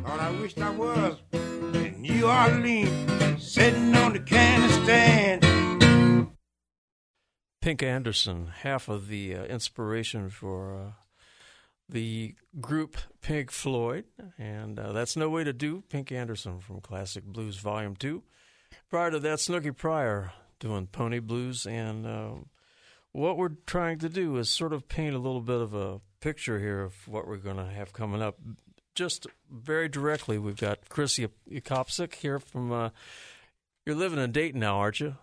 Thought I wished I was in New Orleans, sitting on the candy stand. Pink Anderson, half of the inspiration for the group Pink Floyd, and that's No Way to Do, Pink Anderson from Classic Blues Volume 2. Prior to that, Snooky Pryor doing Pony Blues, and what we're trying to do is sort of paint a little bit of a picture here of what we're going to have coming up. Just very directly, we've got Chris Yakopsik here from, you're living in Dayton now, aren't you?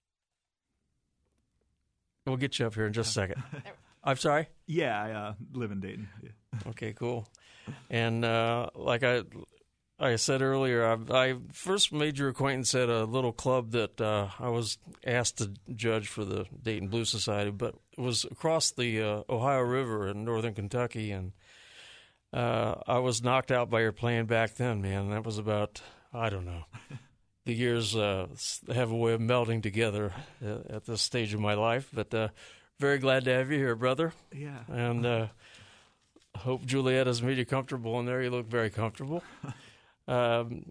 We'll get you up here in just a second. I'm sorry? Yeah, I live in Dayton. Yeah. Okay, cool. And like I said earlier, I first made your acquaintance at a little club that I was asked to judge for the Dayton Blues Society, but it was across the Ohio River in northern Kentucky, and I was knocked out by your playing back then, man. That was about, I don't know. The years have a way of melding together at this stage of my life, but very glad to have you here, brother. Yeah. And hope Juliet has made you comfortable in there. You look very comfortable. I'd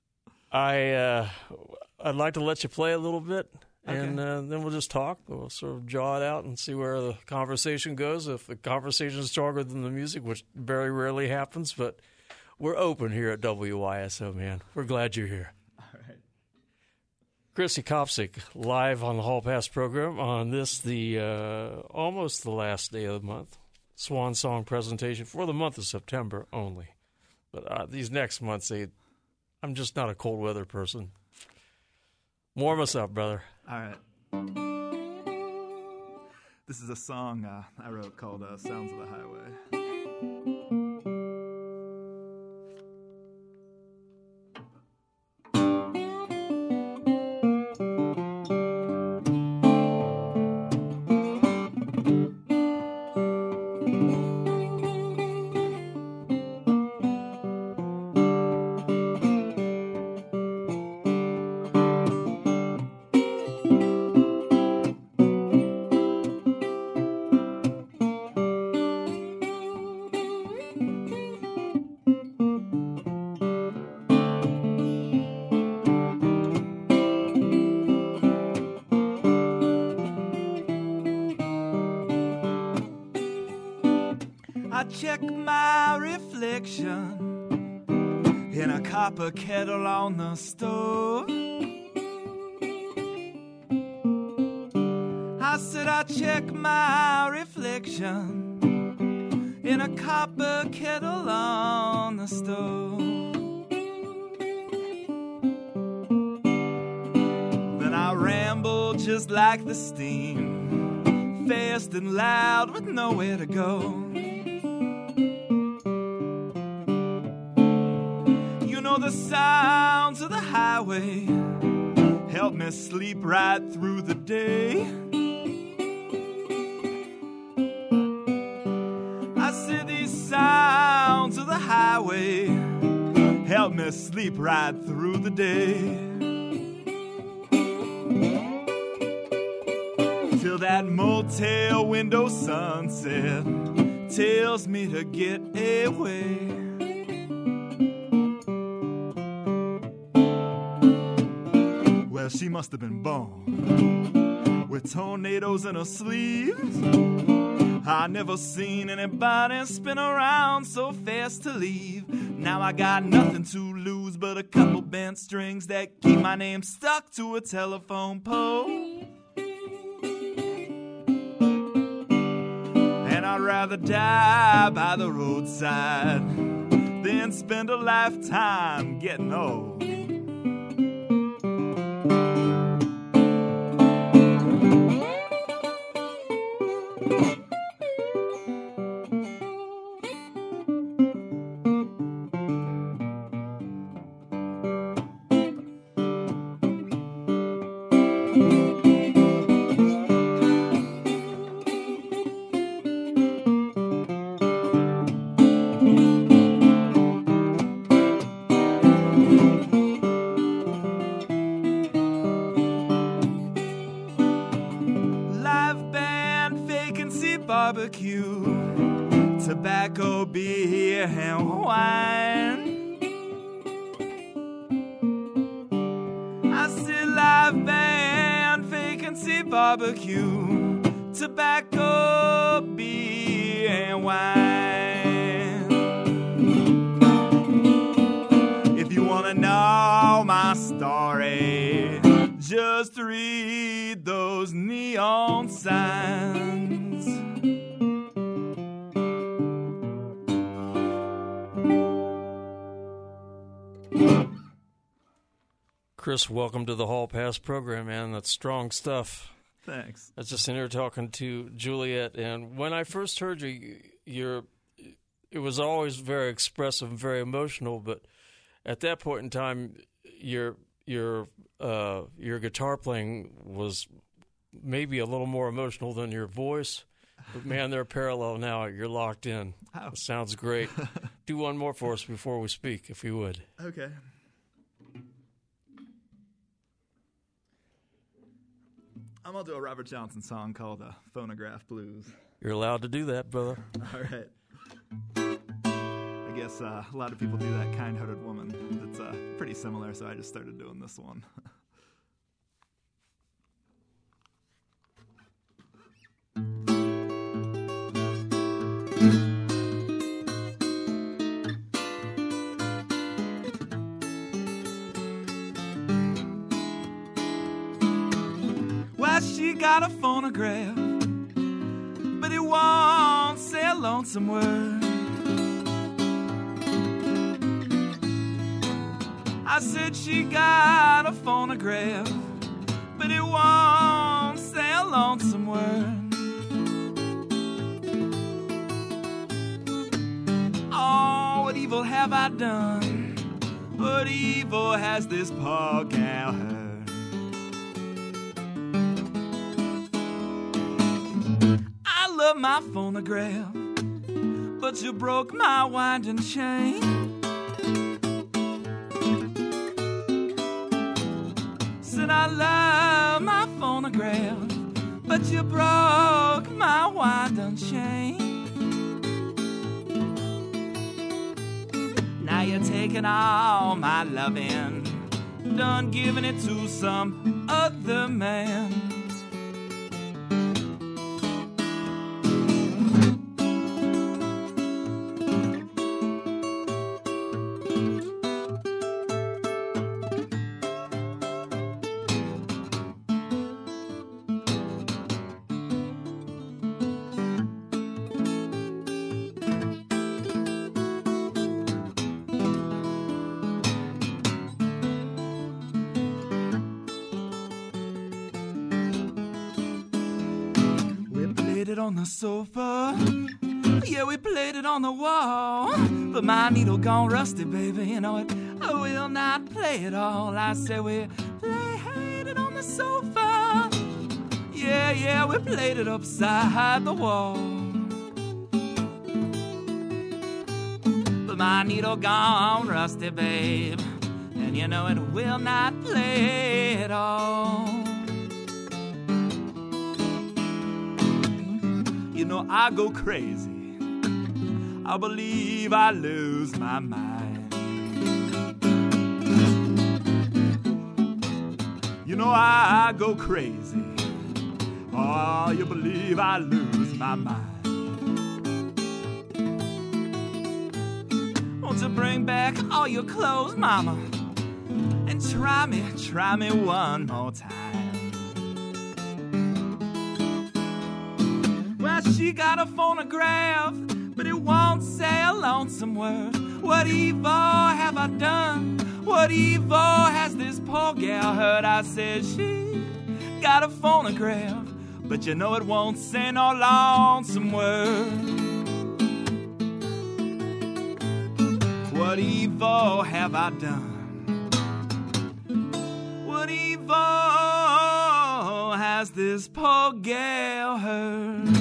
like to let you play a little bit, and then we'll just talk. We'll sort of jaw it out and see where the conversation goes. If the conversation is stronger than the music, which very rarely happens, but we're open here at WYSO, man. We're glad you're here. Chris Yakopsik, live on the Hall Pass program on this, the almost the last day of the month, Swan Song presentation for the month of September only. But these next months, I'm just not a cold weather person. Warm us up, brother. All right. This is a song I wrote called Sounds of the Highway. I check my reflection in a copper kettle on the stove. I said I check my reflection in a copper kettle on the stove. Then I ramble just like the steam, fast and loud with nowhere to go. The sounds of the highway help me sleep right through the day. I said these sounds of the highway help me sleep right through the day. Till that motel window sunset tells me to get away. She must have been born with tornadoes in her sleeves. I never seen anybody spin around so fast to leave. Now I got nothing to lose but a couple bent strings that keep my name stuck to a telephone pole. And I'd rather die by the roadside than spend a lifetime getting old. Barbecue, tobacco, beer, and wine. barbecue, tobacco, beer, and wine. If you want to know my story, just read those neon signs. Chris, welcome to the Hall Pass program, man. That's strong stuff. Thanks. I was just in here talking to Juliet, and when I first heard you, it was always very expressive and very emotional. But at that point in time, your guitar playing was maybe a little more emotional than your voice. But man, they're parallel now. You're locked in. Oh. Sounds great. Do one more for us before we speak, if you would. Okay. I'm going to do a Robert Johnson song called Phonograph Blues. You're allowed to do that, brother. All right. I guess a lot of people do that Kind-Hearted Woman. It's pretty similar, so I just started doing this one. Well, she got a phonograph, but it won't say a lonesome word. I said she got a phonograph, but it won't say a lonesome word. Oh, what evil have I done? What evil has this poor gal heard? I love my phonograph, but you broke my winding chain. Said I love my phonograph, but you broke my winding chain. Now you're taking all my loving, done giving it to some other man. On the sofa, yeah, we played it on the wall, but my needle gone rusty, baby, you know it, I will not play it all. I said we played it on the sofa, yeah, we played it upside the wall, but my needle gone rusty, babe, and you know it will not play it all. You know I go crazy, I believe I lose my mind. You know I go crazy, oh, you believe I lose my mind. Won't you bring back all your clothes, mama, and try me one more time. She got a phonograph, but it won't say a lonesome word. What evil have I done? What evil has this poor gal heard? I said she got a phonograph, but you know it won't say no lonesome word. What evil have I done? What evil has this poor gal heard?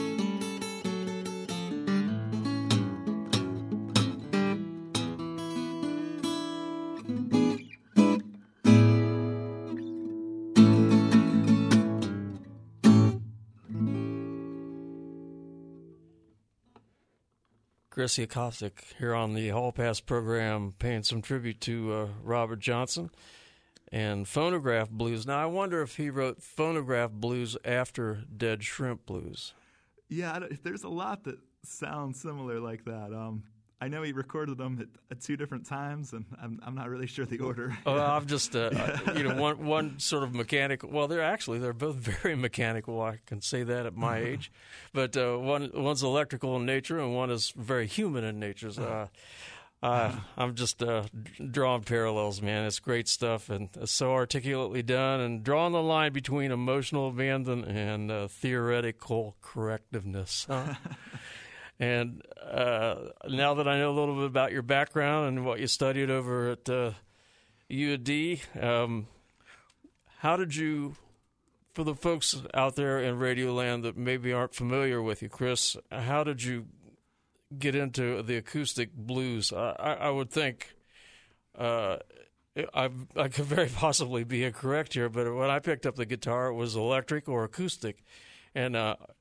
Chris Yakovsik here on the Hall Pass program, paying some tribute to Robert Johnson. and phonograph blues. Now, I wonder if he wrote phonograph blues after Dead Shrimp Blues. Yeah, there's a lot that sounds similar like that. I know he recorded them at two different times, and I'm not really sure the order. Oh, I'm just, one sort of mechanical. Well, they're both very mechanical. I can say that at my age, but one's electrical in nature, and one is very human in nature. So, I'm just drawing parallels, man. It's great stuff, and so articulately done, and drawing the line between emotional abandon and theoretical correctiveness. Huh? And now that I know a little bit about your background and what you studied over at U of D, how did you, for the folks out there in Radio Land that maybe aren't familiar with you, Chris, how did you get into the acoustic blues? I would think I could very possibly be incorrect here, but when I picked up the guitar, it was electric or acoustic. And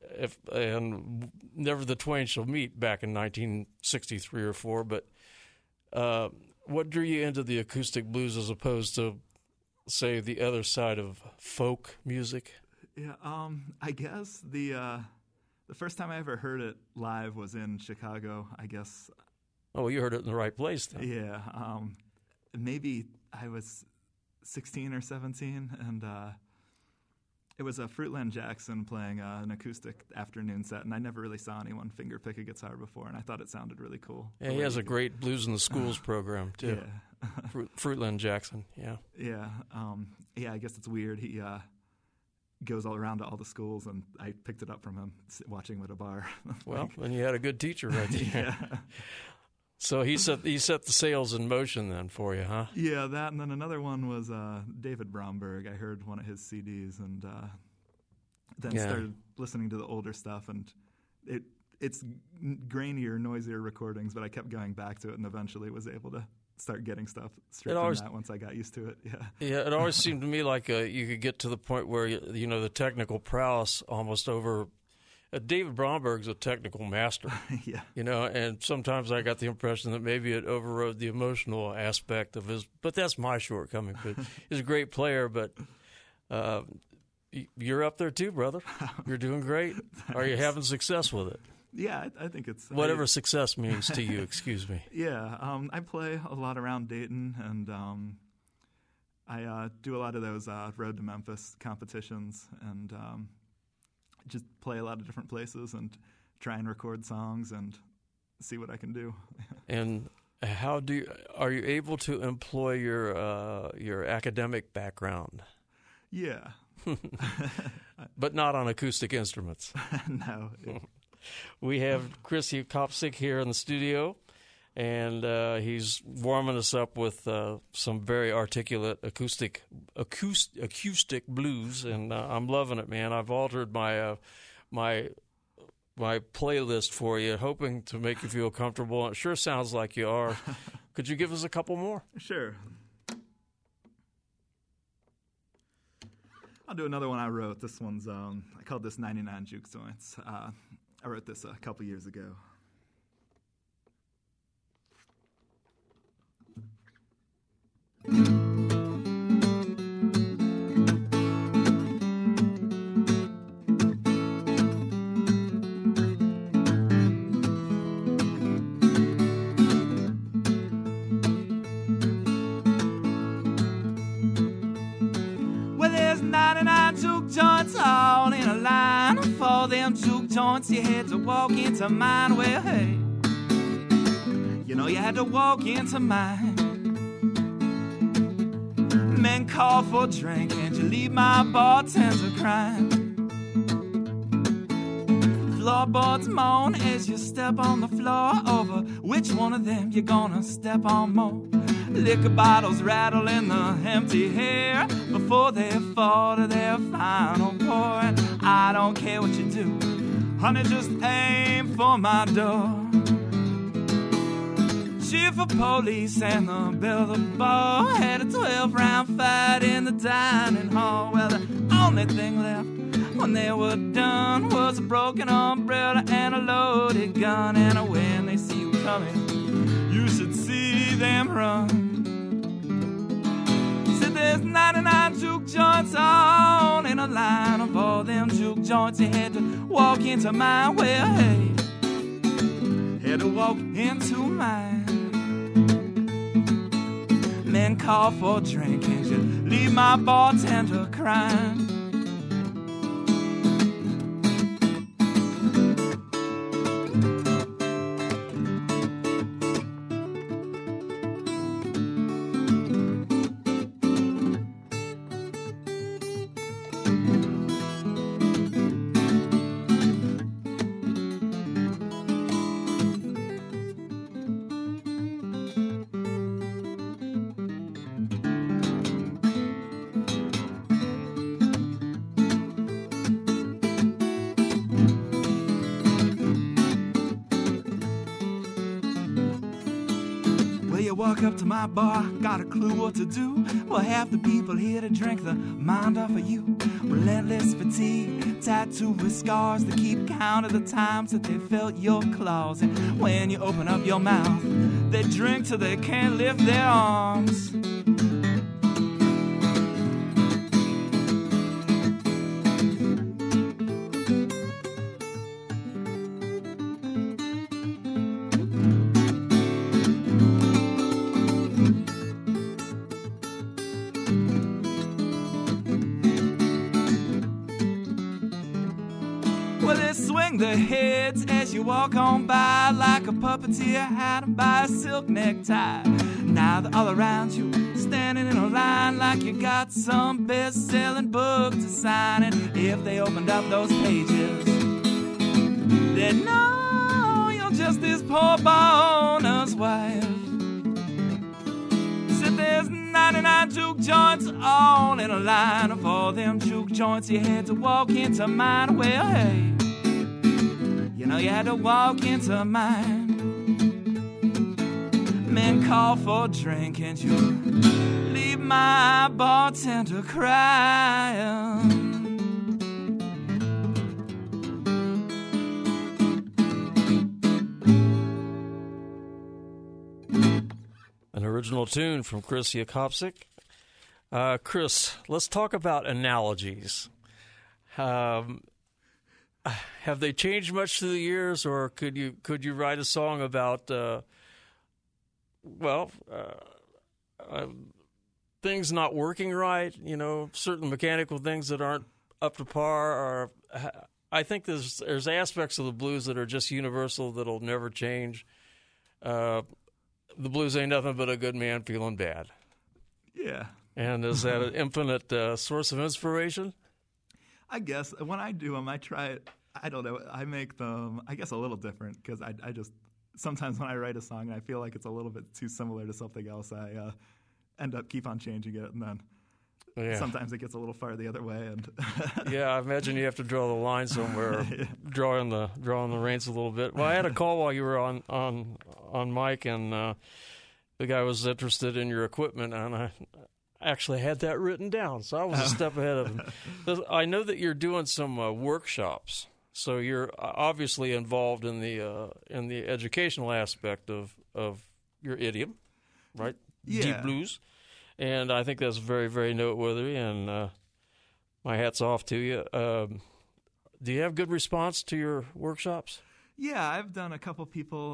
never the twain shall meet back in 1963 or 4. But what drew you into the acoustic blues as opposed to, say, the other side of folk music? Yeah, I guess the first time I ever heard it live was in Chicago, I guess. Oh, you heard it in the right place then. Yeah, maybe I was 16 or 17, and it was a Fruitland Jackson playing an acoustic afternoon set, and I never really saw anyone finger pick a guitar before, and I thought it sounded really cool. Yeah, he has a great Blues in the Schools program, too. Yeah. Fruitland Jackson, yeah. Yeah, I guess it's weird. He goes all around to all the schools, and I picked it up from him watching him at a bar. Well, then you had a good teacher right there. Yeah. So he set the sails in motion then for you, huh? Yeah, that, and then another one was David Bromberg. I heard one of his CDs, and then started listening to the older stuff, and it's grainier, noisier recordings, but I kept going back to it, and eventually was able to start getting stuff straight from that once I got used to it. Yeah, it always seemed to me like you could get to the point where the technical prowess almost over. David Bromberg's a technical master, yeah. And sometimes I got the impression that maybe it overrode the emotional aspect of his, but that's my shortcoming. But he's a great player, but you're up there too, brother. You're doing great. Are you having success with it? Yeah, I think it's... Whatever success means to you, excuse me. Yeah, I play a lot around Dayton, and I do a lot of those Road to Memphis competitions, and... just play a lot of different places and try and record songs and see what I can do. And are you able to employ your academic background? Yeah. But not on acoustic instruments. No. We have Chris Kopsik here in the studio, and he's warming us up with some very articulate acoustic blues, and I'm loving it, man. I've altered my playlist for you, hoping to make you feel comfortable. It sure sounds like you are. Could you give us a couple more? Sure. I'll do another one I wrote. This one's I called this 99 Juke Joints. I wrote this a couple years ago. Well, there's 99 juke joints all in a line. For them juke joints, you had to walk into mine. Well, hey, you had to walk into mine. Men call for a drink and you leave my bartender crying. Floorboards moan as you step on the floor. Over which one of them you gonna step on more? Liquor bottles rattle in the empty air before they fall to their final pour. And I don't care what you do, honey, just aim for my door. Chief of police and the bill of the ball had a 12-round fight in the dining hall. Well, the only thing left when they were done was a broken umbrella and a loaded gun. And when they see you coming, you should see them run. Said there's not joints, you had to walk into mine. Well, hey, had to walk into mine. Men call for a drink and you leave my bartender crying. Walk up to my bar, got a clue what to do. Well, half the people here to drink the mind off of you. Relentless fatigue, tattooed with scars that keep count of the times that they felt your claws. And when you open up your mouth, they drink till they can't lift their arms. The heads as you walk on by, like a puppeteer hiding by a silk necktie. Now they're all around you, standing in a line like you got some best-selling book to sign. And if they opened up those pages, they'd know you're just this poor owner's wife. Said there's 99 juke joints all in a line. Of all them juke joints, you had to walk into mine. Well, hey, you know you had to walk into mine. Men call for a drink and you leave my bartender crying. An original tune from Chris Yakopsik. Chris, let's talk about analogies. Have they changed much through the years, or could you write a song about things not working right? You know, certain mechanical things that aren't up to par. Or I think there's aspects of the blues that are just universal that'll never change. The blues ain't nothing but a good man feeling bad. Yeah. And is that an infinite source of inspiration? I guess when I do them, I try it. I don't know. I make them, I guess, a little different because I just sometimes when I write a song and I feel like it's a little bit too similar to something else, I end up keep on changing it, and then sometimes it gets a little far the other way. And yeah, I imagine you have to draw the line somewhere, drawing the reins a little bit. Well, I had a call while you were on mic, and the guy was interested in your equipment, and I actually had that written down, so I was a step ahead of him. I know that you're doing some workshops, so you're obviously involved in the educational aspect of your idiom, right? Yeah. Deep blues, and I think that's very, very noteworthy. And my hat's off to you. Do you have good response to your workshops? Yeah, I've done a couple people.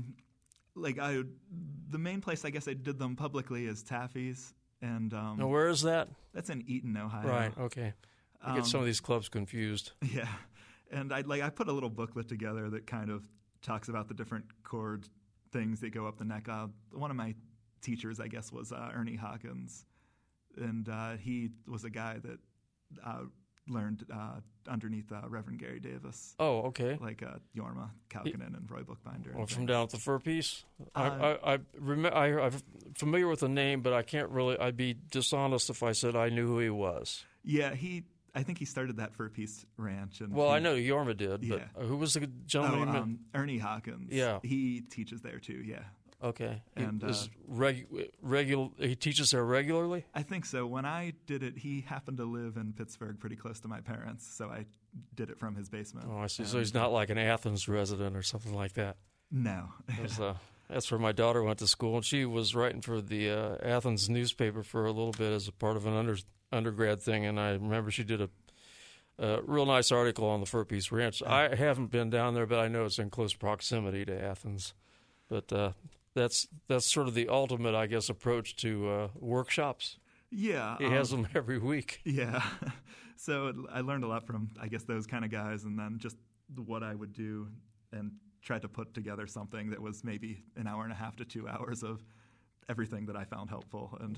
The main place I guess I did them publicly is Taffy's. And now, where is that? That's in Eaton, Ohio. Right. Okay. I get some of these clubs confused. Yeah, and I put a little booklet together that kind of talks about the different chord things that go up the neck. One of my teachers, I guess, was Ernie Hawkins, and he was a guy that learned underneath Reverend Gary Davis. Oh, okay. Like Jorma Kaukonen and Roy Bookbinder. Well, from down at the Fur Piece? I'm familiar with the name, but I can't really. I'd be dishonest if I said I knew who he was. Yeah, I think he started that Fur Piece ranch. And I know Jorma did, but who was the gentleman? Ernie Hawkins. Yeah. He teaches there too, yeah. Okay. And he teaches there regularly? I think so. When I did it, he happened to live in Pittsburgh pretty close to my parents, so I did it from his basement. Oh, I see. So he's not like an Athens resident or something like that? No. That's where my daughter went to school, and she was writing for the Athens newspaper for a little bit as a part of an undergrad thing, and I remember she did real nice article on the Fur Peace Ranch. I haven't been down there, but I know it's in close proximity to Athens. But that's sort of the ultimate, I guess, approach to workshops. Yeah. He has them every week. Yeah. So I learned a lot from, I guess, those kind of guys, and then just what I would do and tried to put together something that was maybe an hour and a half to 2 hours of everything that I found helpful. And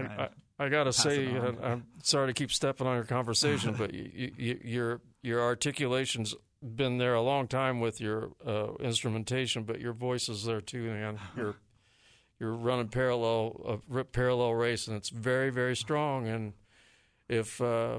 I got to say, I'm sorry to keep stepping on your conversation, but your articulation's been there a long time with your instrumentation, but your voice is there too, man. You're running a parallel race, and it's very, very strong. And if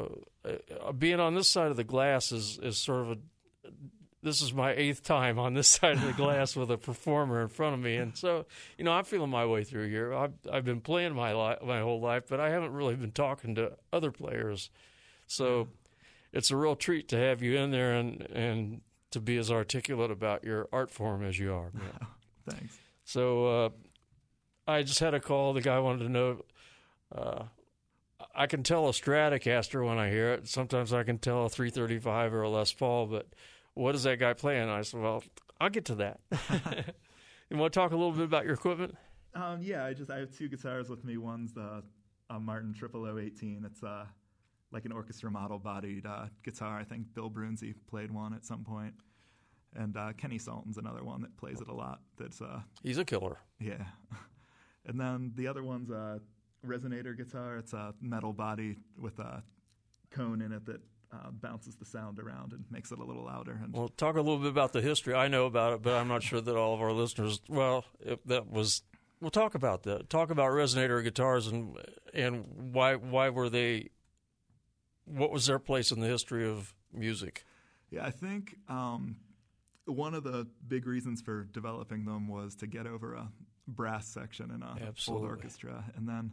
being on this side of the glass is sort of this is my 8th time on this side of the glass with a performer in front of me, and so I'm feeling my way through here. I've been playing my whole life, but I haven't really been talking to other players, so it's a real treat to have you in there and to be as articulate about your art form as you are. Man. Thanks. So I just had a call. The guy wanted to know. I can tell a Stratocaster when I hear it. Sometimes I can tell a 335 or a Les Paul, but what is that guy playing? I said, well, I'll get to that. You want to talk a little bit about your equipment? Yeah, I have 2 guitars with me. One's the Martin 00018. It's like an orchestra model-bodied guitar. I think Bill Brunzi played one at some point. And Kenny Salton's another one that plays it a lot. He's a killer. Yeah. And then the other one's a Resonator guitar. It's a metal body with a cone in it that bounces the sound around and makes it a little louder. And well, talk a little bit about the history. I know about it, but I'm not sure that all of our listeners. Well, we'll talk about that. Talk about Resonator guitars and why were they? What was their place in the history of music? Yeah, I think one of the big reasons for developing them was to get over a brass section in a full orchestra, and then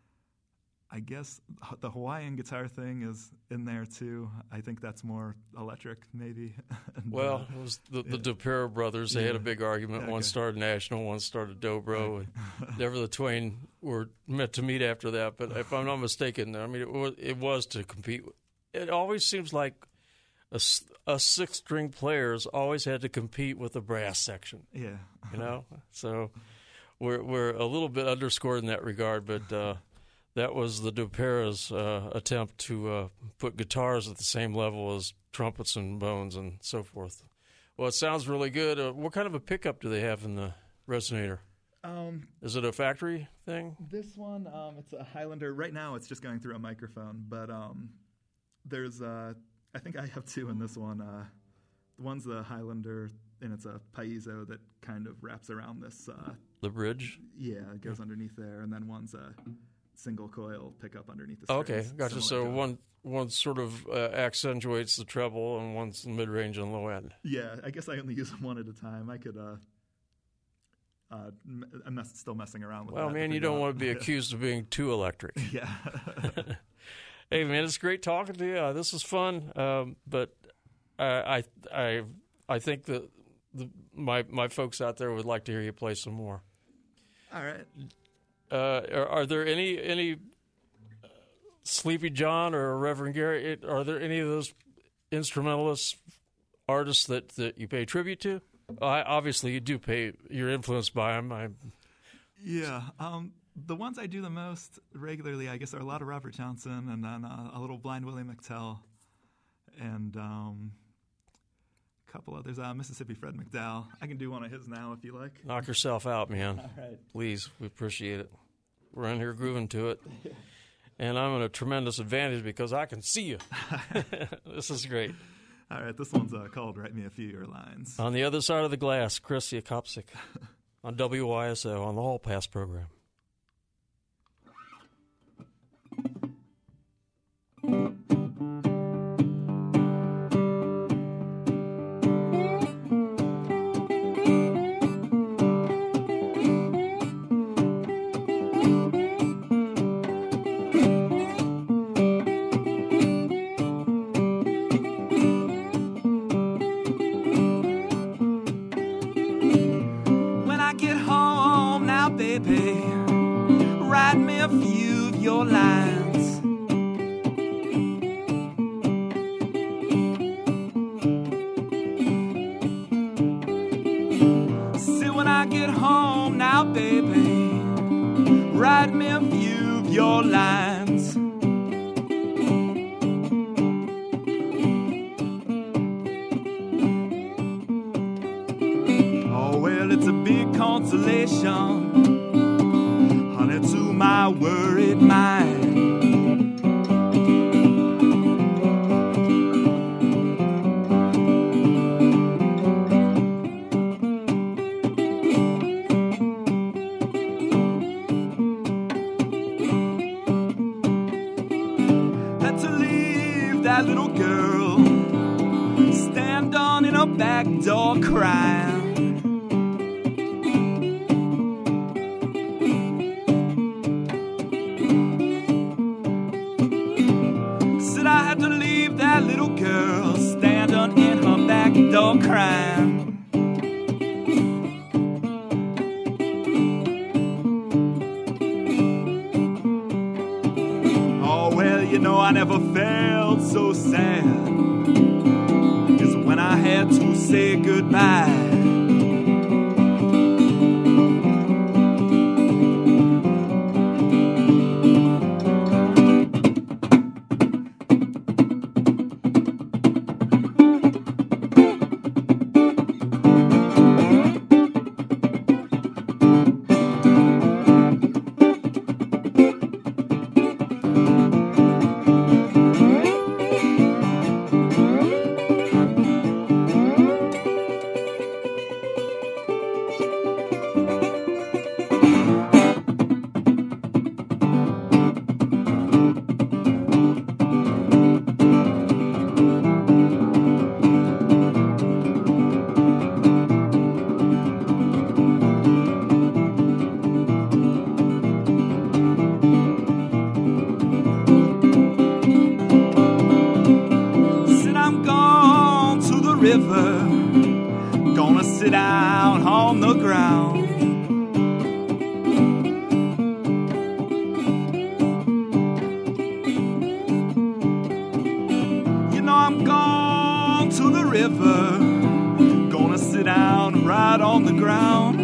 I guess the Hawaiian guitar thing is in there too. I think that's more electric, maybe. Well, it was the DePera brothers. They had a big argument. One started National, one started Dobro. Never the twain were meant to meet after that. But if I'm not mistaken, I mean, it was to compete. It always seems like a 6-string players always had to compete with the brass section. Yeah, So we're a little bit underscored in that regard, but. That was the DePera's attempt to put guitars at the same level as trumpets and bones and so forth. Well, it sounds really good. What kind of a pickup do they have in the Resonator? Is it a factory thing? This one, it's a Highlander. Right now it's just going through a microphone, but there's I think I have 2 in this one. One's the Highlander, and it's a Paizo that kind of wraps around this. The bridge? Yeah, it goes underneath there, and then one's a single coil pickup underneath the strings. Okay, gotcha. So one sort of accentuates the treble, and one's the mid-range and low end. Yeah, I guess I only use them one at a time. I could. I'm still messing around with. Well, man, you don't want to be accused of being too electric. Yeah. Hey, man, it's great talking to you. This is fun, but I think that my folks out there would like to hear you play some more. All right. Are there any Sleepy John or Reverend Gary? Are there any of those instrumentalist artists that you pay tribute to? Obviously, you do pay. You're influenced by them. Yeah. The ones I do the most regularly, I guess, are a lot of Robert Johnson, and then a little Blind Willie McTell, and a couple others. Mississippi Fred McDowell. I can do one of his now if you like. Knock yourself out, man. All right. Please, we appreciate it. We're in here grooving to it. And I'm at a tremendous advantage because I can see you. This is great. All right, this one's called Write Me a Few of Your Lines. On the other side of the glass, Chris Yakopsik on WYSO on the Hall Pass program. Write me a few of your lines. now, baby, write me a few of your lines. Oh, well, it's a big consolation, honey, to my worried mind. That little girl stand on in her back door crying. Said I had to leave that little girl standing in her back door crying. Oh, well, you know, I never felt so sad as when I had to say goodbye. River, gonna sit down on the ground. You know I'm gone to the river, gonna sit down right on the ground.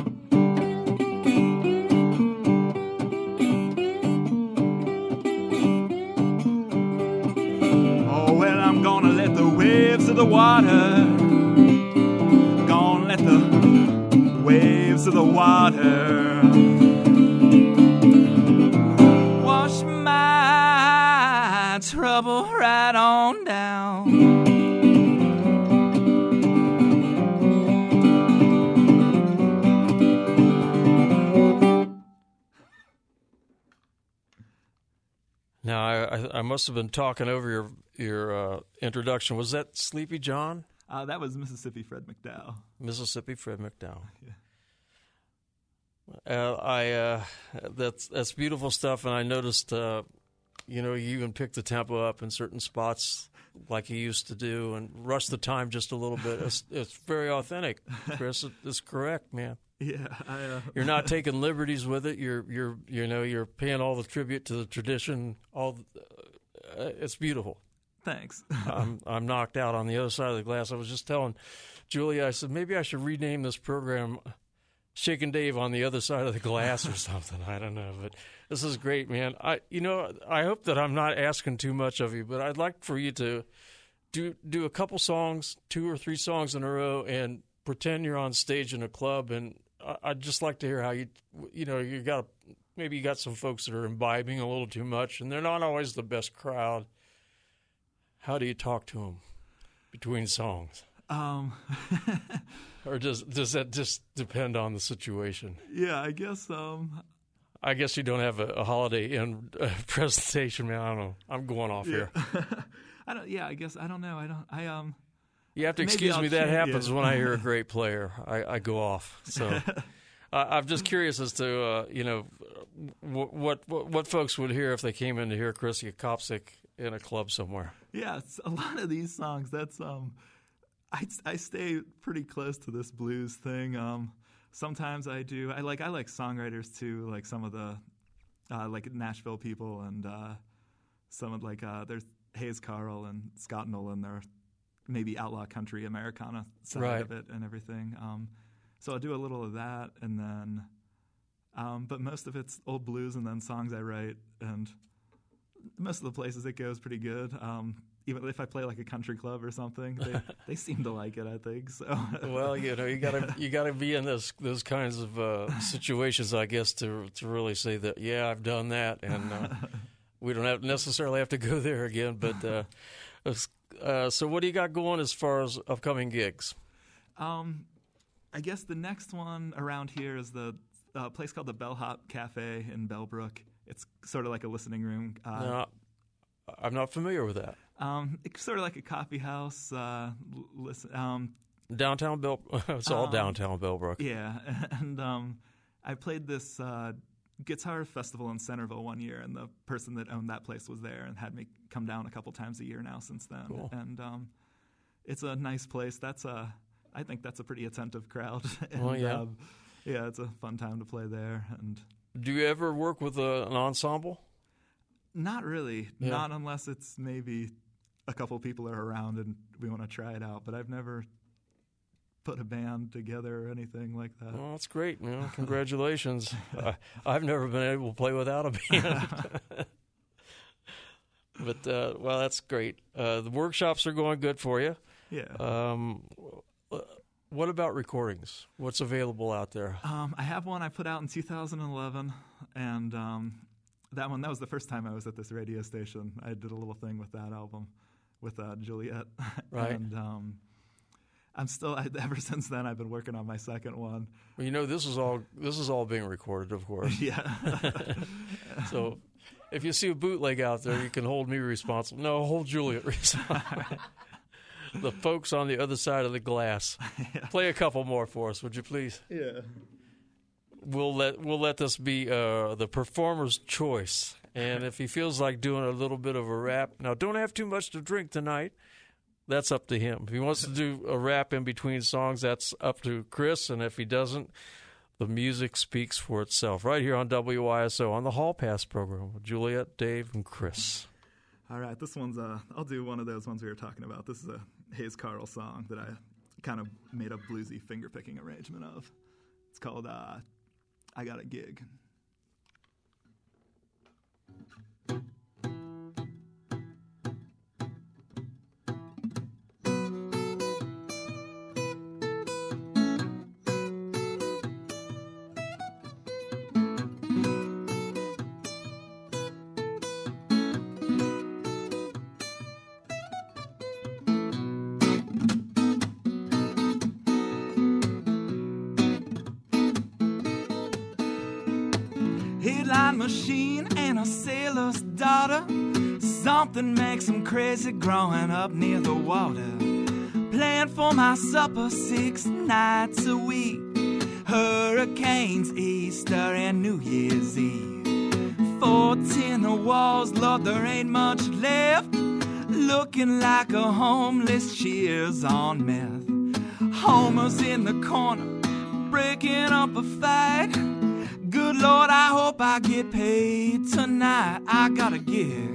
Oh, well, I'm gonna let the waves of the water, gonna let the waves of the water wash my trouble right on down. Now, I must have been talking over your introduction. Was that Sleepy John? That was Mississippi Fred McDowell. Mississippi Fred McDowell. Yeah. That's beautiful stuff, and I noticed, you even picked the tempo up in certain spots like you used to do, and rushed the time just a little bit. It's very authentic, Chris. It's correct, man. Yeah, You're not taking liberties with it. You're paying all the tribute to the tradition. It's beautiful. Thanks. I'm knocked out on the other side of the glass. I was just telling Julia, I said maybe I should rename this program "Shakin' Dave on the Other Side of the Glass" or something. I don't know, but this is great, man. I hope that I'm not asking too much of you, but I'd like for you to do a couple songs, 2 or 3 songs in a row, and pretend you're on stage in a club. And I'd just like to hear how you got some folks that are imbibing a little too much, and they're not always the best crowd. How do you talk to them between songs? Or does that just depend on the situation? Yeah, I guess. I guess you don't have a Holiday Inn presentation, man. I don't know. I'm going off here. I don't. Yeah, I guess I don't know. You have to excuse me. That happens when I hear a great player. I go off. So I'm just curious as to what folks would hear if they came in to hear Chris Yakopsik in a club somewhere. Yeah, it's a lot of these songs. That's I stay pretty close to this blues thing. Sometimes I do. I like songwriters too, like some of the like Nashville people and some of there's Hayes Carl and Scott Nolan. They're maybe outlaw country Americana side of it and everything. So I'll do a little of that, and then But most of it's old blues and then songs I write, and most of the places it goes pretty good. Even if I play like a country club or something, they seem to like it, I think. So well, you gotta be in those kinds of situations, I guess, to really say that I've done that, and we don't necessarily have to go there again. But so what do you got going as far as upcoming gigs? I guess the next one around here is the place called the Bellhop Cafe in Bellbrook. It's sort of like a listening room. No, I'm not familiar with that. It's sort of like a coffee house. Downtown it's all downtown Bellbrook. Yeah, and I played this guitar festival in Centerville one year, and the person that owned that place was there and had me come down a couple times a year now since then. Cool. And it's a nice place. I think that's a pretty attentive crowd. And, well, yeah. Yeah, it's a fun time to play there. And do you ever work with an ensemble? Not really. Yeah. Not unless it's maybe a couple people are around and we want to try it out. But I've never put a band together or anything like that. Well, that's great, man. Congratulations. I've never been able to play without a band. But, well, that's great. The workshops are going good for you. Yeah. What about recordings? What's available out there? I have one I put out in 2011, and that was the first time I was at this radio station. I did a little thing with that album with Juliet. Right. And ever since then, I've been working on my second one. Well, you know, this is all being recorded, of course. Yeah. So if you see a bootleg out there, you can hold me responsible. No, hold Juliet responsible. The folks on the other side of the glass. Yeah. Play a couple more for us, would you please? Yeah. We'll let this be the performer's choice. And if he feels like doing a little bit of a rap, now don't have too much to drink tonight. That's up to him. If he wants to do a rap in between songs, that's up to Chris. And if he doesn't, the music speaks for itself. Right here on WYSO on the Hall Pass program with Juliet, Dave, and Chris. All right, this one's I'll do one of those ones we were talking about. This is a Hayes Carl song that I kind of made a bluesy finger-picking arrangement of. It's called I Got a Gig. Headline machine and a sailor's daughter. Something makes them crazy growing up near the water. Playing for my supper 6 nights a week. Hurricanes, Easter, and New Year's Eve. 14 walls, Lord, there ain't much left. Looking like a homeless Cheers on meth. Homer's in the corner, breaking up a fight. Good Lord, I hope I get paid tonight. I got a gig.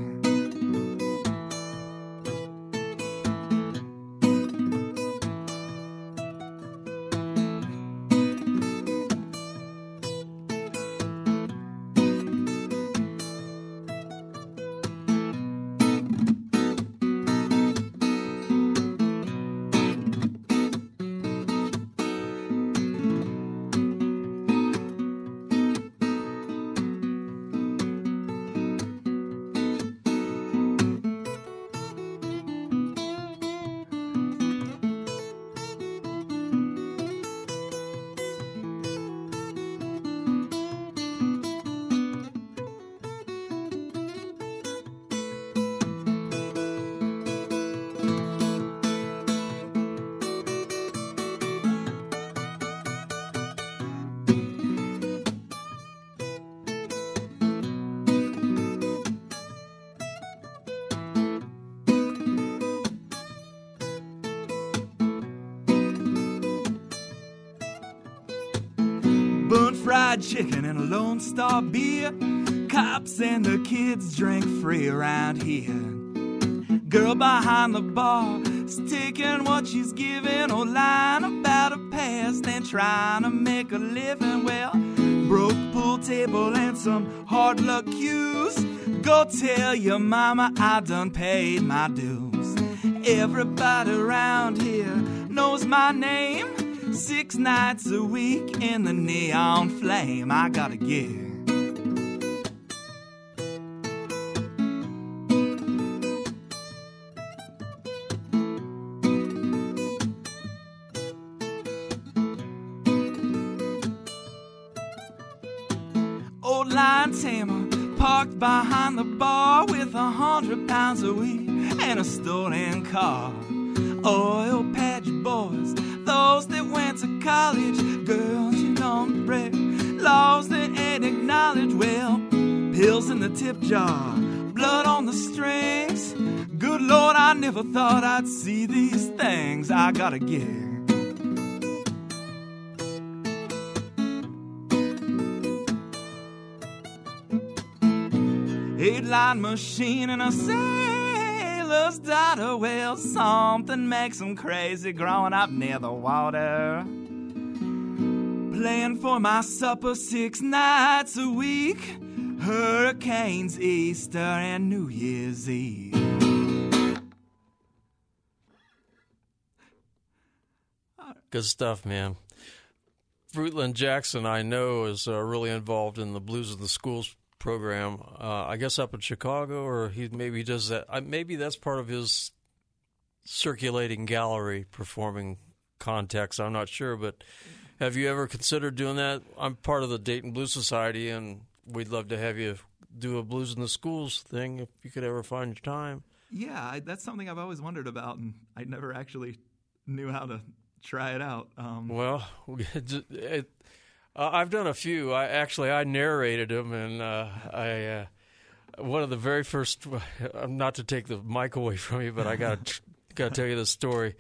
Fried chicken and a Lone Star beer. Cops and the kids drink free around here. Girl behind the bar is taking what she's giving, or lying about her past and trying to make a living. Well, broke pulled table and some hard luck cues. Go tell your mama I done paid my dues. Everybody around here knows my name. 6 nights a week in the neon flame. I got a gig. Old line tamer parked behind the bar with 100 pounds of weed and a stolen car. Oil patch boys, those that went to college, girls you don't break, laws that ain't acknowledged. Well, pills in the tip jar, blood on the strings. Good Lord, I never thought I'd see these things. I got a gig. Eight-line machine and a sailor's daughter. Well, something makes them crazy growing up near the water. Playing for my supper 6 nights a week. Hurricanes, Easter, and New Year's Eve. Good stuff, man. Fruitland Jackson, I know, is really involved in the Blues in the Schools program, I guess up in Chicago, or he maybe does that. Maybe that's part of his circulating gallery performing context. I'm not sure, but have you ever considered doing that? I'm part of the Dayton Blues Society, and we'd love to have you do a Blues in the Schools thing if you could ever find your time. Yeah, that's something I've always wondered about, and I never actually knew how to try it out. Well, I've done a few. I narrated them, and I one of the very first. Not to take the mic away from you, but I got to tell you the story.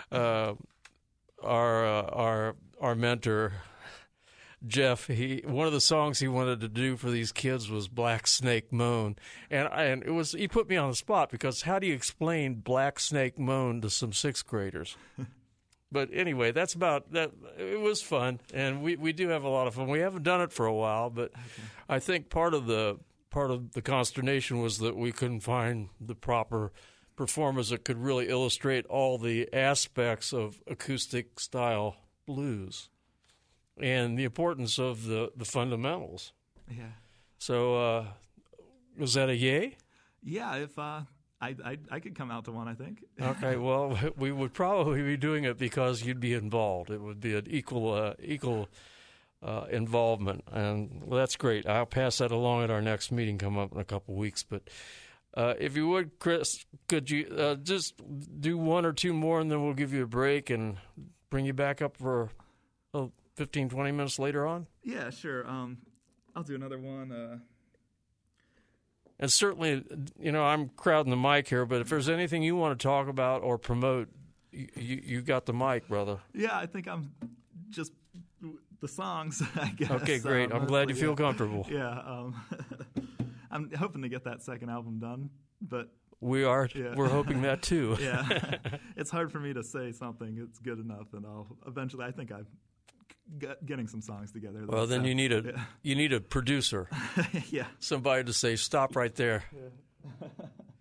Our mentor, Jeff, one of the songs he wanted to do for these kids was Black Snake Moan, and it was, he put me on the spot because how do you explain Black Snake Moan to some 6th graders? But anyway, that's about that. It was fun, and we do have a lot of fun. We haven't done it for a while, but okay. I think part of the consternation was that we couldn't find the proper performers that could really illustrate all the aspects of acoustic style blues and the importance of the fundamentals. Yeah. So, was that a yay? Yeah, if I could come out to one, I think. Okay, well, we would probably be doing it because you'd be involved. It would be an equal involvement, and well, that's great. I'll pass that along at our next meeting come up in a couple of weeks. But if you would, Chris, could you just do 1 or 2 more, and then we'll give you a break and bring you back up for 15, 20 minutes later on? Yeah, sure. I'll do another one. And certainly, I'm crowding the mic here, but if there's anything you want to talk about or promote, you got the mic, brother. Yeah, I think I'm just the songs, I guess. Okay, great. I'm glad you feel comfortable. Yeah. I'm hoping to get that second album done, but... We are. Yeah. We're hoping that, too. Yeah. It's hard for me to say something. It's good enough, and eventually, I think I'm getting some songs together. Well, then you need a producer. Yeah. Somebody to say, stop right there. Yeah.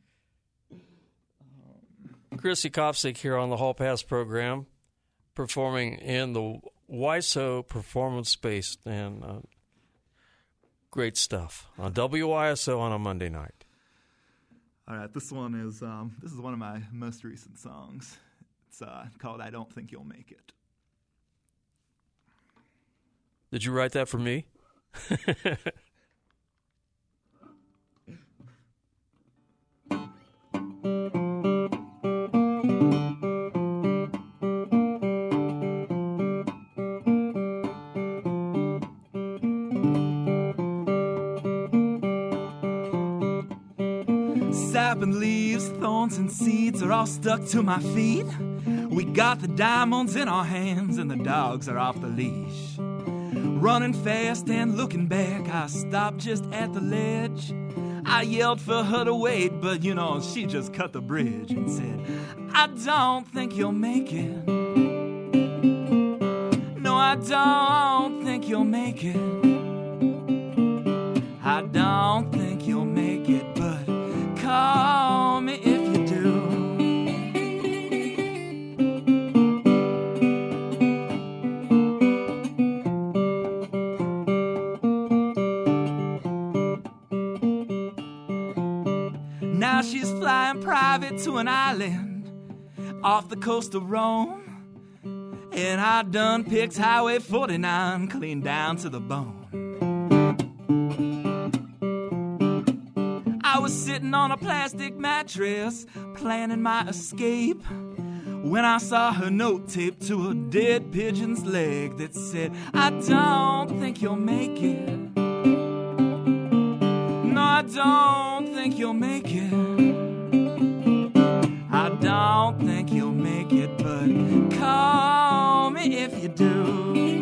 Chrissy Kopsik here on the Hall Pass program, performing in the WISO Performance Space, and great stuff on WISO on a Monday night. All right, this one is one of my most recent songs. It's called "I Don't Think You'll Make It." Did you write that for me? Sap and leaves, thorns and seeds are all stuck to my feet. We got the diamonds in our hands and the dogs are off the leash. Running fast and looking back, I stopped just at the ledge. I yelled for her to wait, but she just cut the bridge and said, I don't think you'll make it. No, I don't think you'll make it. Now she's flying private to an island off the coast of Rome. And I done picked Highway 49 clean down to the bone. I was sitting on a plastic mattress planning my escape when I saw her note taped to a dead pigeon's leg that said, I don't think you'll make it. No, I don't think you'll make it. I don't think you'll make it, but call me if you do.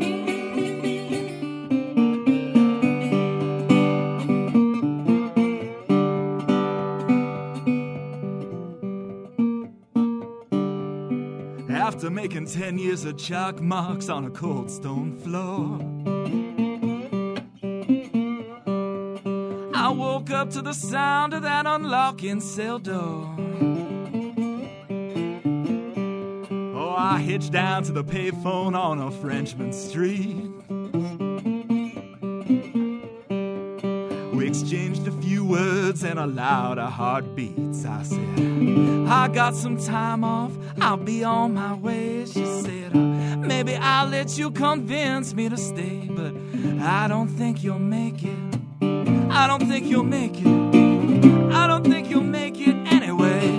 After making 10 years of chalk marks on a cold stone floor, I woke up to the sound of that unlocking cell door. Oh, I hitched down to the payphone on a Frenchman street. We exchanged a few words and allowed our heartbeats. I said, I got some time off, I'll be on my way. She said, maybe I'll let you convince me to stay, but I don't think you'll make it. I don't think you'll make it. I don't think you'll make it anyway.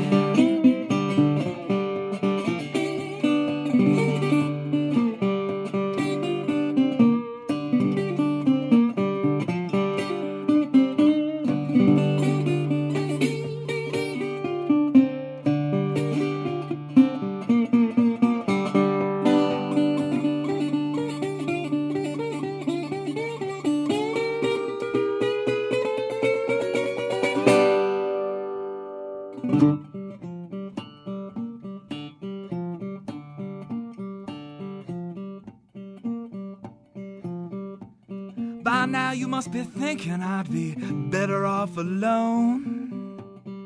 By now you must be thinking I'd be better off alone,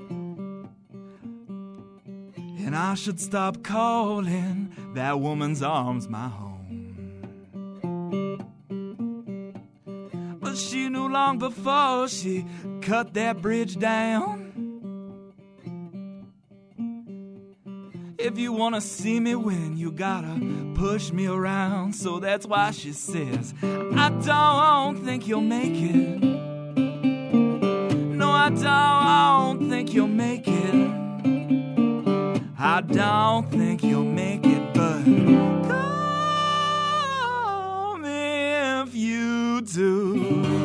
and I should stop calling that woman's arms my home. But she knew long before she cut that bridge down. If you wanna see me win, you gotta push me around. So that's why she says, I don't think you'll make it. No, I don't think you'll make it. I don't think you'll make it, but call me if you do.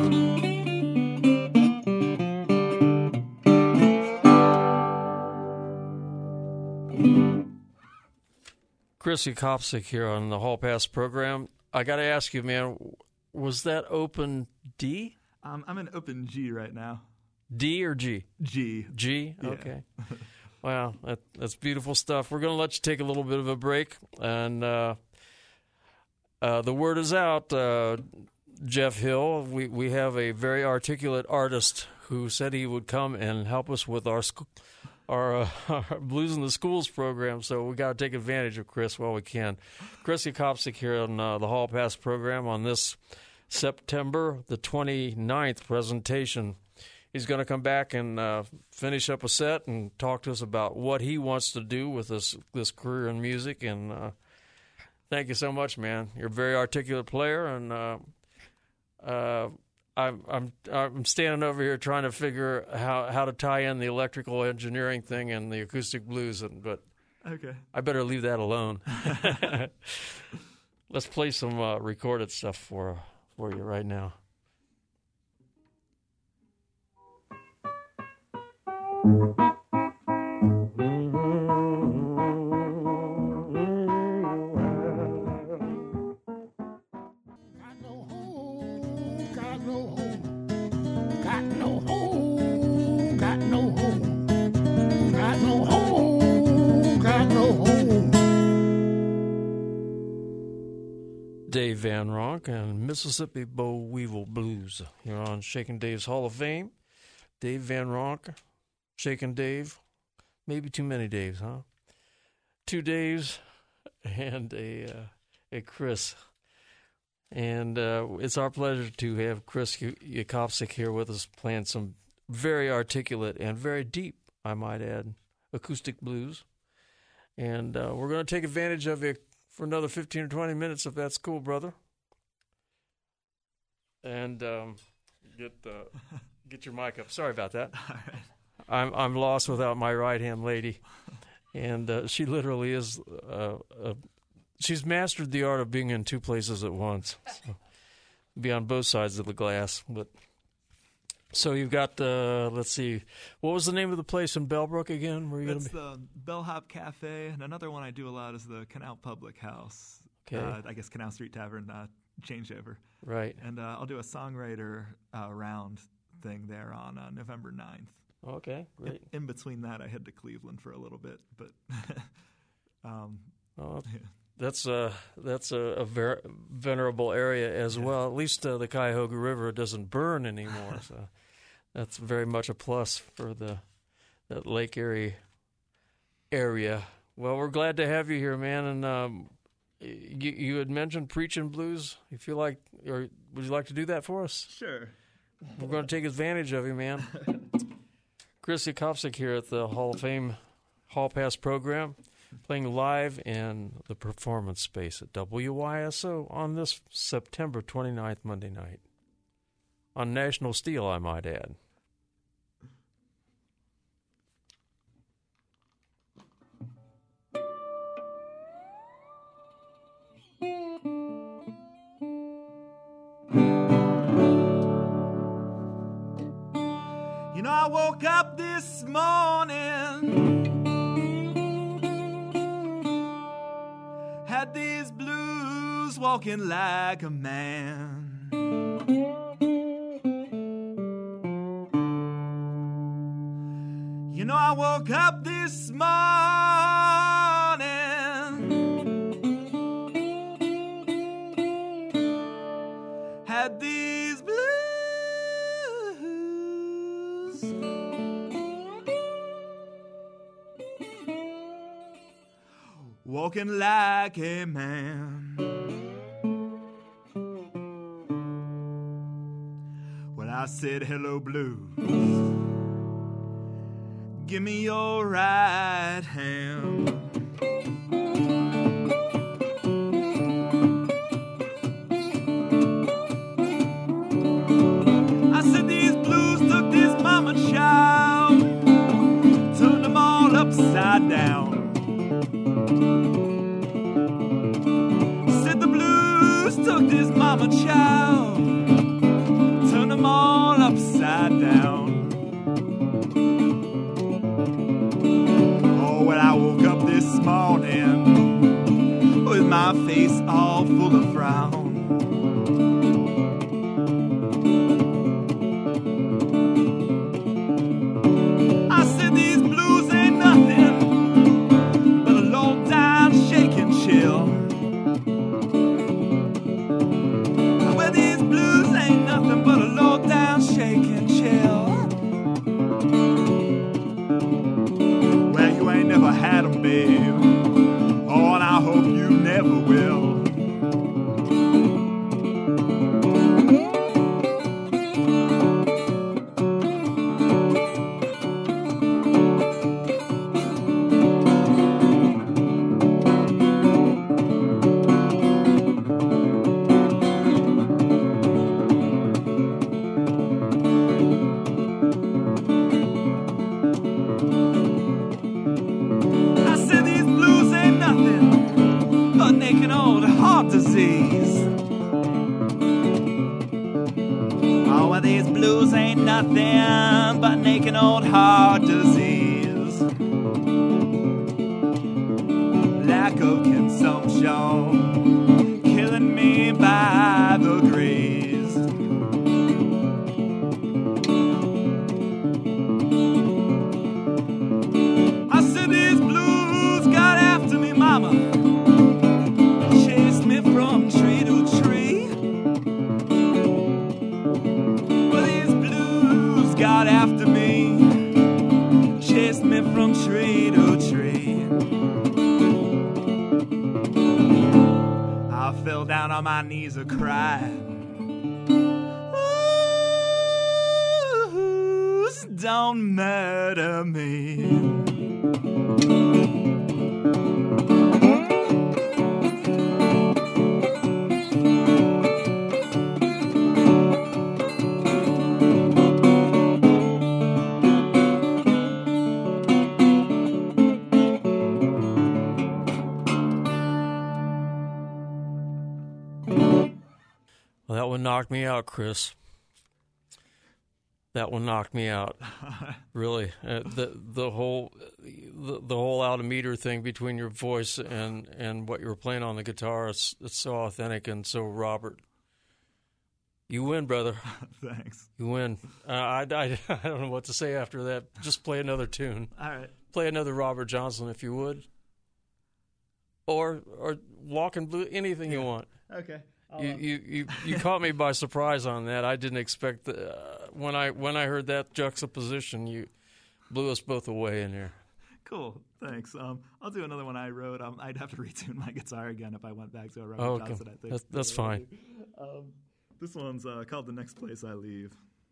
Chris Yakopsik here on the Hall Pass program. I got to ask you, man, was that open D? I'm in open G right now. D or G? G. G? Yeah. Okay. Wow, that's beautiful stuff. We're going to let you take a little bit of a break, and the word is out, Jeff Hill. We have a very articulate artist who said he would come and help us with our Blues in the Schools program, so we got to take advantage of Chris while we can. Chris Yakopsik here on the Hall Pass program on this September the 29th presentation. He's going to come back and finish up a set and talk to us about what he wants to do with this career in music. And thank you so much, man. You're a very articulate player, and I'm standing over here trying to figure how to tie in the electrical engineering thing and the acoustic blues, but okay, I better leave that alone. Let's play some recorded stuff for you right now. Dave Van Ronk and Mississippi Boll Weevil Blues here on Shakin' Dave's Hall of Fame. Dave Van Ronk, Shakin' Dave, maybe too many Daves, huh? 2 Daves and a Chris. And it's our pleasure to have Chris Yakopsik here with us playing some very articulate and very deep I might add, acoustic blues. And we're going to take advantage of you for another 15 or 20 minutes, if that's cool, brother. And get your mic up. Sorry about that. All right. I'm lost without my right-hand lady. And she literally is, she's mastered the art of being in two places at once. So, be on both sides of the glass. But so you've got, let's see, what was the name of the place in Bellbrook again? Where you It's the Bellhop Cafe, and another one I do a lot is the Canal Public House. Okay. I guess Canal Street Tavern changeover. Right. And I'll do a songwriter round thing there on November 9th. Okay, great. In between that, I head to Cleveland for a little bit, but that's a venerable area as well. At least the Cuyahoga River doesn't burn anymore, so that's very much a plus for that Lake Erie area. Well, we're glad to have you here, man. And you had mentioned preaching blues. You feel like, or would you like to do that for us? Sure. We're going to take advantage of you, man. Chris Yakopsik here at the Hall of Fame Hall Pass program, playing live in the performance space at WYSO on this September 29th, Monday night. On National Steel, I might add. You know, I woke up this morning, had these blues walking like a man. You know, I woke up this morning, had these blues walking like a man. Well, I said, hello, blues, give me your right hand. I said, these blues took this mama child, turned them all upside down. Said the blues took this mama child, turned them all upside down. Oh, when I woke up this morning with my face all full of frown. I said these blues ain't nothing but a low down shaking chill. Well, these blues ain't nothing but a low down shaking chill. Well, you ain't never had 'em, babe. Oh, and I hope you never will. Disease. Oh, well, these blues ain't nothing but naked old heart disease. Lack of consumption, killing me by the grace. I said these blues got after me, mama. From tree to tree. Well, these blues got after me, chased me from tree to tree. I fell down on my knees and cried. Who's don't murder me. Well, that one knocked me out, Chris. That one knocked me out. Really, the whole out of meter thing between your voice and what you were playing on the guitar, it's so authentic and so Robert. You win, brother. Thanks. You win. I don't know what to say after that. Just play another tune. All right. Play another Robert Johnson if you would. Or Walking Blue, anything you want. Okay. You caught me by surprise on that. I didn't expect when I heard that juxtaposition, you blew us both away in there. Cool, thanks. I'll do another one I wrote. I'd have to retune my guitar again if I went back to a Robert Johnson. I think that's fine. This one's called "The Next Place I Leave."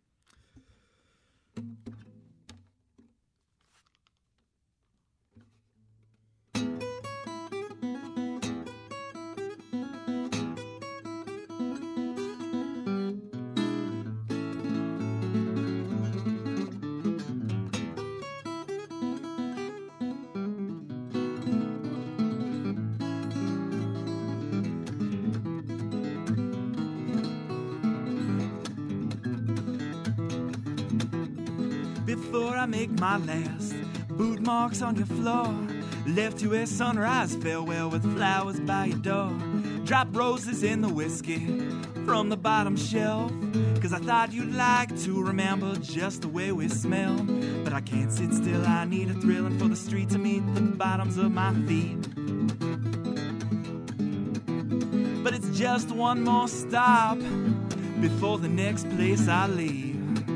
Before I make my last boot marks on your floor, left you a sunrise farewell with flowers by your door. Drop roses in the whiskey from the bottom shelf, 'cause I thought you'd like to remember just the way we smell. But I can't sit still, I need a thrill, and for the street to meet the bottoms of my feet. But it's just one more stop before the next place I leave.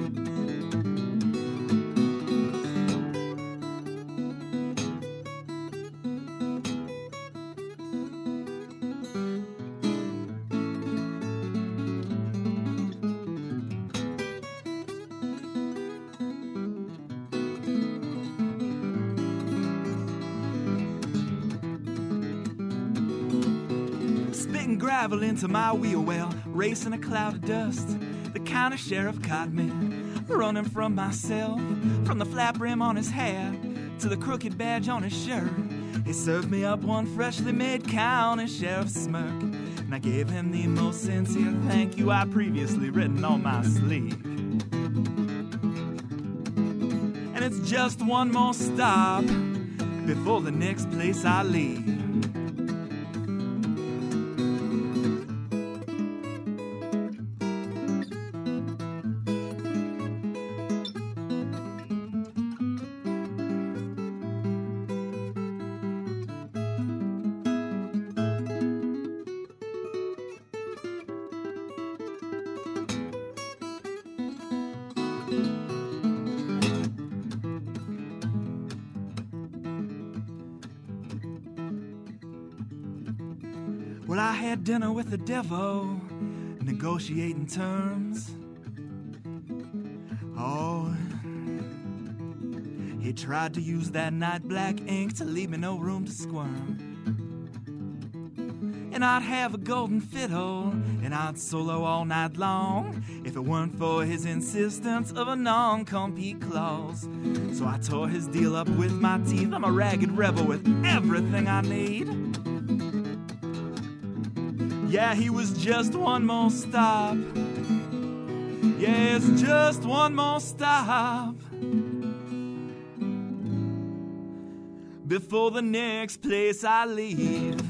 Spitting gravel into my wheel well, racing a cloud of dust. The county sheriff caught me running from myself, from the flap rim on his hat to the crooked badge on his shirt. He served me up one freshly made county sheriff's smirk, and I gave him the most sincere thank you I'd previously written on my sleeve. And it's just one more stop before the next place I leave. Well, I had dinner with the devil, negotiating terms. Oh, he tried to use that night black ink to leave me no room to squirm. And I'd have a golden fiddle, and I'd solo all night long, if it weren't for his insistence of a non-compete clause. So I tore his deal up with my teeth. I'm a ragged rebel with everything I need. Yeah, he was just one more stop. Yeah, it's just one more stop before the next place I leave.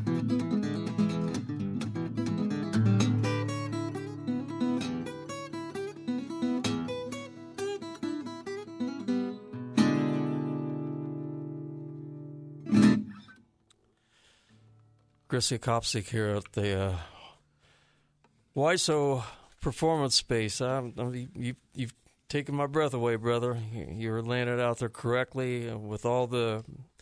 Chris Kopsik here at the WISO Performance Space. You've taken my breath away, brother. You're laying it out there correctly with all the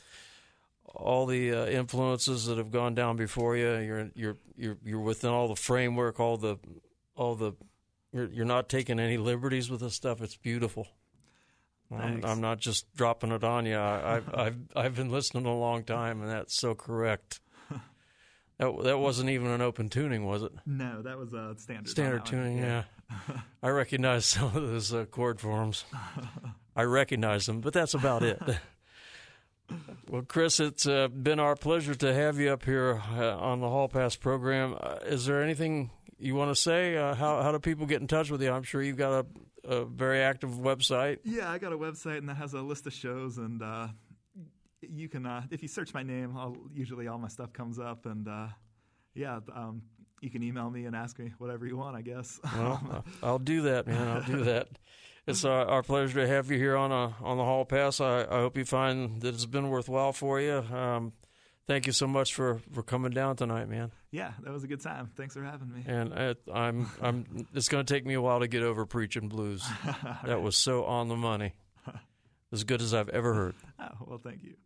influences that have gone down before you. You're within all the framework, you're not taking any liberties with this stuff. It's beautiful. I'm not just dropping it on you. I've been listening a long time, and that's so correct. That wasn't even an open tuning, was it? No, that was a standard. Standard tuning, yeah. I recognize some of those chord forms. I recognize them, but that's about it. Well, Chris, it's been our pleasure to have you up here on the Hall Pass program. Is there anything you want to say? How do people get in touch with you? I'm sure you've got a very active website. Yeah, I got a website, and that has a list of shows, and you can, if you search my name, usually all my stuff comes up, and you can email me and ask me whatever you want, I guess. Well, I'll do that, man. I'll do that. It's our pleasure to have you here on the Hall Pass. I hope you find that it's been worthwhile for you. Thank you so much for coming down tonight, man. Yeah, that was a good time. Thanks for having me. And it's going to take me a while to get over Preaching Blues. That was so on the money. As good as I've ever heard. Oh, well, thank you.